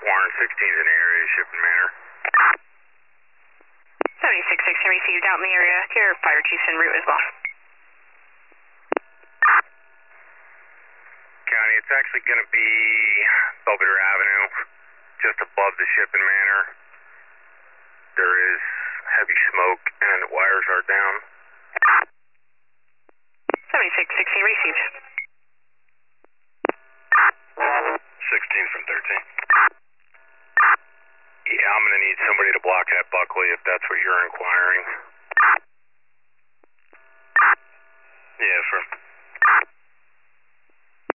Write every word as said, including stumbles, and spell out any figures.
Warren sixteen's in the area, shipping manner. seventy-six sixteen received out in the area. Your fire chief's en route as well. County, it's actually going to be Belvedere Avenue, just above the shipping manor. There is heavy smoke and the wires are down. seventy-six sixteen received. sixteen from thirteen. Yeah, I'm going to need somebody to block that Buckley if that's what you're inquiring. Yeah, for